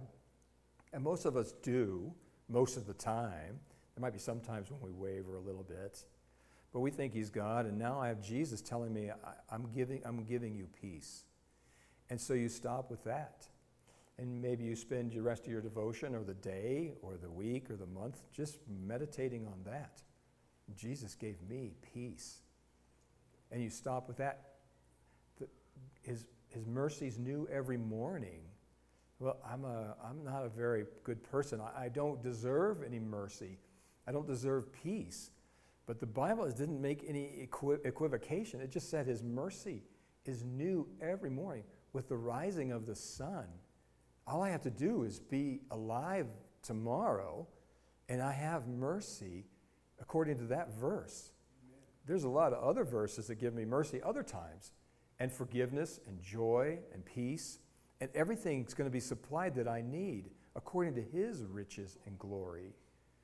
And most of us do, most of the time. There might be some times when we waver a little bit. But we think he's God, and now I have Jesus telling me, I, I'm giving, I'm giving you peace. And so you stop with that. And maybe you spend the rest of your devotion or the day or the week or the month just meditating on that. Jesus gave me peace. And you stop with that. The, his, his mercies new every morning. Well, I'm, a, I'm not a very good person. I, I don't deserve any mercy. I don't deserve peace. But the Bible didn't make any equi- equivocation. It just said his mercy is new every morning with the rising of the sun. All I have to do is be alive tomorrow, and I have mercy according to that verse. Amen. There's a lot of other verses that give me mercy other times, and forgiveness and joy and peace, and everything's going to be supplied that I need according to his riches and glory.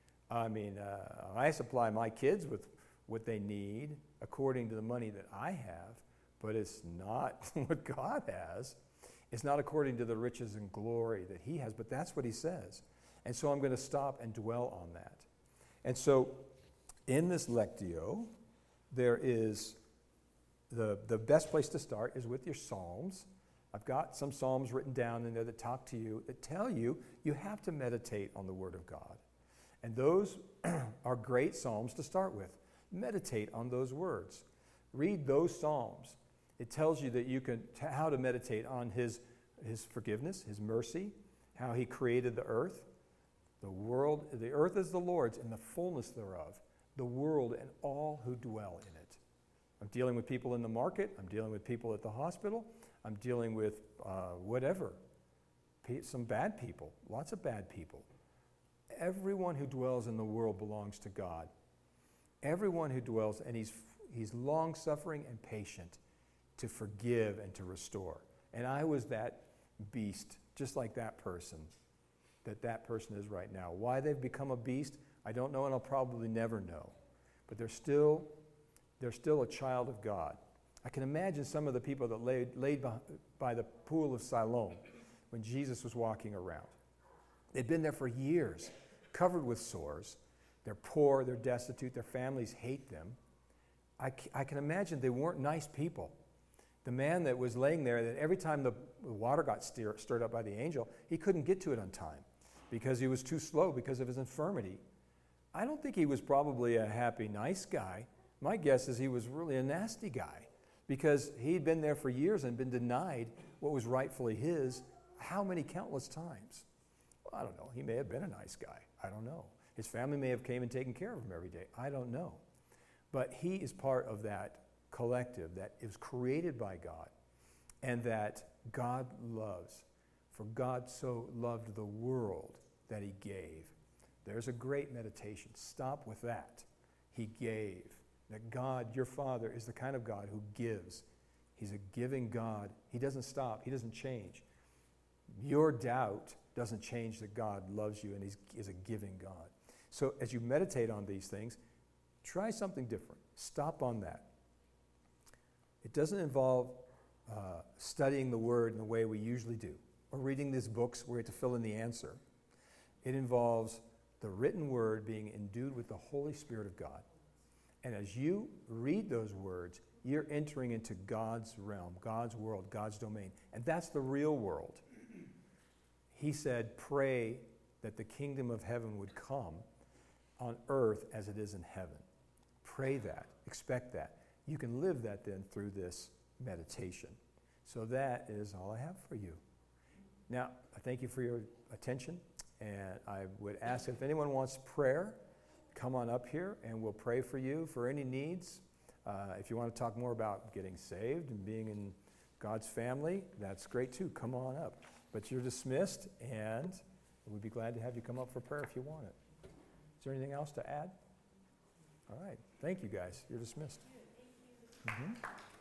I mean, uh, I supply my kids with what they need according to the money that I have, but it's not what God has. It's not according to the riches and glory that he has, but that's what he says. And so I'm going to stop and dwell on that. And so in this Lectio, there is the, the best place to start is with your Psalms. I've got some Psalms written down in there that talk to you, that tell you you have to meditate on the Word of God. And those are great Psalms to start with. Meditate on those words. Read those Psalms. It tells you that you can t- how to meditate on his, his forgiveness, his mercy, how he created the earth. The world, the earth is the Lord's and the fullness thereof, the world and all who dwell in it. I'm dealing with people in the market. I'm dealing with people at the hospital. I'm dealing with uh, whatever. P- some bad people, lots of bad people. Everyone who dwells in the world belongs to God. Everyone who dwells, and he's, he's long-suffering and patient to forgive and to restore. And I was that beast, just like that person, that that person is right now. Why they've become a beast, I don't know, and I'll probably never know. But they're still, they're still a child of God. I can imagine some of the people that laid, laid by, by the pool of Siloam when Jesus was walking around. They'd been there for years, covered with sores. They're poor, they're destitute, their families hate them. I, c- I can imagine they weren't nice people. The man that was laying there, that every time the water got stir, stirred up by the angel, he couldn't get to it on time because he was too slow because of his infirmity. I don't think he was probably a happy, nice guy. My guess is he was really a nasty guy because he'd been there for years and been denied what was rightfully his how many countless times. Well, I don't know. He may have been a nice guy. I don't know. His family may have came and taken care of him every day. I don't know. But he is part of that collective that is created by God and that God loves. For God so loved the world that he gave. There's a great meditation. Stop with that. He gave. That God, your Father, is the kind of God who gives. He's a giving God. He doesn't stop. He doesn't change. Your doubt doesn't change that God loves you and he is a giving God. So as you meditate on these things, try something different. Stop on that. It doesn't involve uh, studying the Word in the way we usually do, or reading these books where we have to fill in the answer. It involves the written Word being endued with the Holy Spirit of God. And as you read those words, you're entering into God's realm, God's world, God's domain. And that's the real world. He said, pray that the kingdom of heaven would come on earth as it is in heaven. Pray that. Expect that. You can live that then through this meditation. So that is all I have for you. Now, I thank you for your attention. And I would ask if anyone wants prayer, come on up here and we'll pray for you for any needs. Uh, if you want to talk more about getting saved and being in God's family, that's great too. Come on up. But you're dismissed, and we'd be glad to have you come up for prayer if you want it. Is there anything else to add? All right. Thank you, guys. You're dismissed. Mhm.